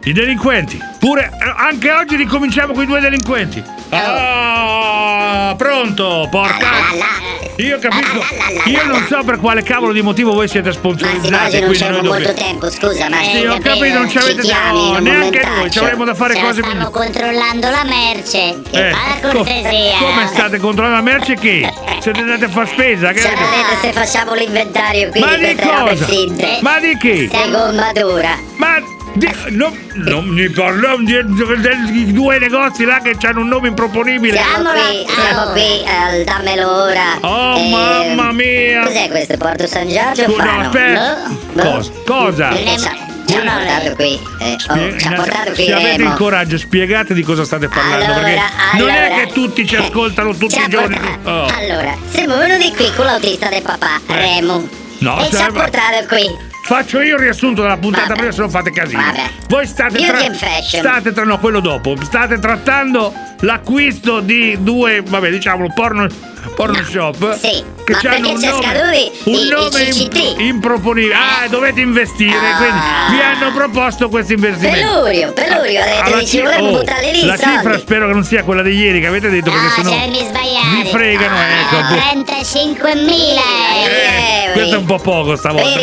I delinquenti. Pure anche oggi ricominciamo con i 2 delinquenti. Pronto, porca. Io capisco. Io non so per quale cavolo di motivo voi siete sponsorizzati. Ma sì, oggi non c'è molto tempo, scusa, ma sì, ho capito, non ci avete tempo. Neanche noi, ci avremo da fare cose. Stiamo controllando la merce. Fa la cortesia. Come state controllando la merce che? Siete andati a far spesa? Che vedete se facciamo l'inventario qui ma di queste robe finte? Ma di che? Sei gommatura. Ma non mi parlo di 2 negozi là che hanno un nome improponibile. Siamo qui al dammelo ora. Oh mamma mia! Cos'è questo? Porto San Giorgio? No, aspetta. Cosa? Ci ha portato qui. Ci ha portato qui. Se avete il coraggio, spiegate di cosa state parlando. Perché non è che tutti ci ascoltano tutti i giorni. Allora, siamo venuti qui con l'autista del papà, Remo. E ci ha portato qui. Faccio io il riassunto della puntata prima, se non fate casino. Vabbè. Voi state no, quello dopo. State trattando l'acquisto di 2, vabbè, diciamolo, porno shop. Sì. Che hanno un nome improponibile. Dovete investire, quindi vi hanno proposto questo investimento. Pelurio, ci vorremmo buttare lì. La cifra spero che non sia quella di ieri che avete detto, perché sennò vi fregano. 35.000 euro. Questo è un po' poco stavolta.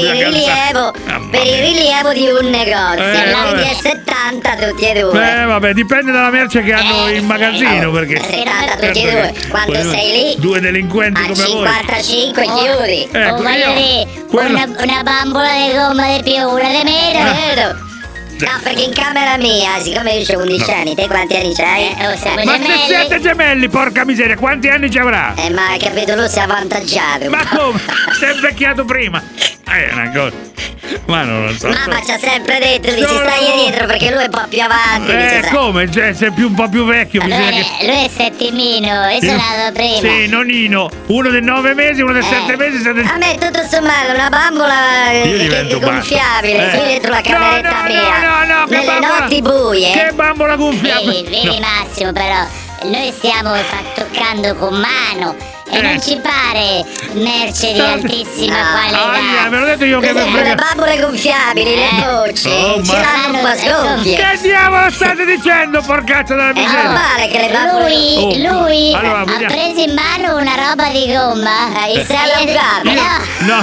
Per il rilievo di un negozio. L'anni di 70 tutti e 2. Vabbè, dipende dalla merce che hanno in magazzino, perché 70 tutti e 2. Quando sei lì 2 delinquenti come voi 55 chiudi. Voglio dire, una bambola di gomma di più, una di meno, vedo. No, perché in camera mia, siccome io ho 11 anni, te quanti anni c'hai? Ma se siete gemelli, porca miseria, quanti anni ci avrà? Ma hai capito, lui si è avvantaggiato. Ma come? Si è invecchiato prima. È una cosa. Ma non lo so. Mamma ci ha sempre detto, dici stai dietro perché lui è un po' più avanti. Come? Cioè, sei un po' più vecchio. Lui è settimino, io sono nato prima. Sì, nonino. Uno del 9 mesi, uno del 7 mesi. A me tutto sommato una bambola gonfiabile qui dentro la cameretta mia. No, nelle notti buie. Che bambola gonfiabile. Vedi Massimo, però noi stiamo toccando con mano. E non ci pare merce di altissima qualità. Me l'ho detto io che le bambole gonfiabili, le voci ce l'hanno un po' sgonfie. Che diavolo state dicendo, porcaccia della miseria? È normale che le bambole. Lui ha preso in mano una roba di gomma e si è allungato.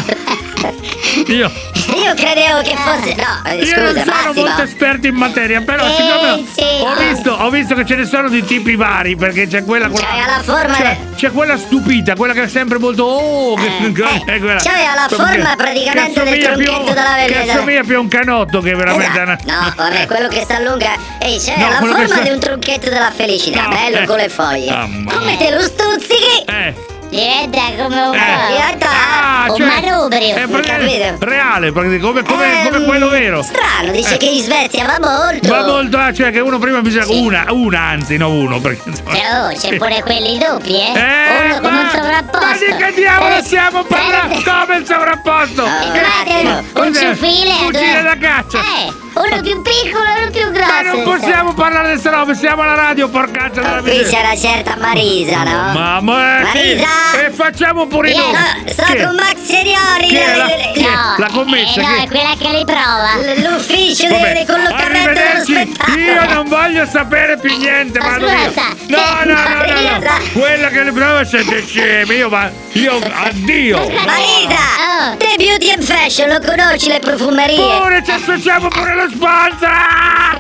No. Io credevo che fosse. No, io scusa, non sono molto esperto in materia, però siccome ho visto che ce ne sono di tipi vari, perché c'è quella la forma c'è quella stupita, quella che è sempre molto c'aveva la forma praticamente del tronchetto della veleta. Che assomiglia più a un canotto che veramente no, vabbè, quello che si allunga. C'aveva la forma di un tronchetto della felicità, bello con le foglie. Come te lo stuzzichi? Diventa come un manubrio. Reale, come quello vero. Strano, dice che gli Svezia va molto. Va molto, cioè che uno prima bisogna una anzi, no uno, perché c'è pure quelli doppi, uno come un sovrapposto. Ma di che diavolo stiamo parlando? Come il sovrapposto? Un fucile da caccia. Uno più piccolo e uno più grosso. Ma non possiamo parlare di queste robe, siamo alla radio, porcaccia della miseria. Qui c'è una certa Marisa, no? Marisa! E facciamo pure noi. Sto con Max Seriori. La commessa? No, è quella che li prova. L'ufficio del collocamento dello spettacolo. Io non voglio sapere più niente, ma no. Quella che li prova siete scemi. Io addio. Marisa! Te Beauty and Fashion, lo conosci le profumerie? Pure ci associamo pure lo sponsor!